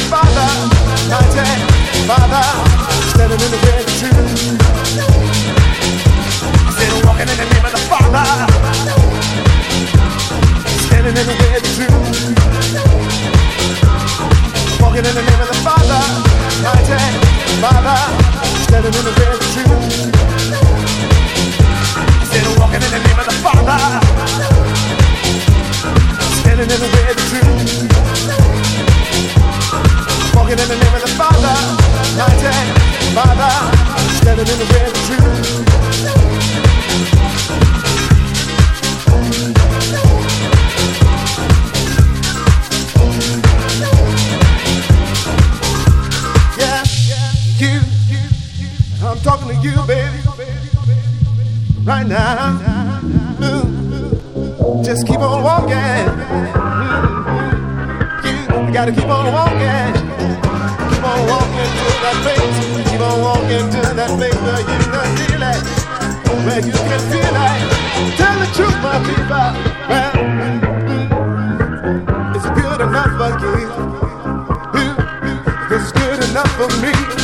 Father, mighty Father, standing in the way of truth. I said, walking in the name of the Father, standing in the way of truth. Walking in the name of the Father, mighty Father, standing in the way of truth. I said, walking in the name of the Father, standing in the way of truth. Walking in the name of the Father, mighty Father, standing in the way of truth. Yeah, you, I'm talking to you, baby, right now. Just keep on walking. You gotta keep on walking. Keep on walking to that place. Keep on walking to that place where you can feel it. Where you can feel it. Tell the truth, my people. Well, it's good enough for you. It's good enough for me.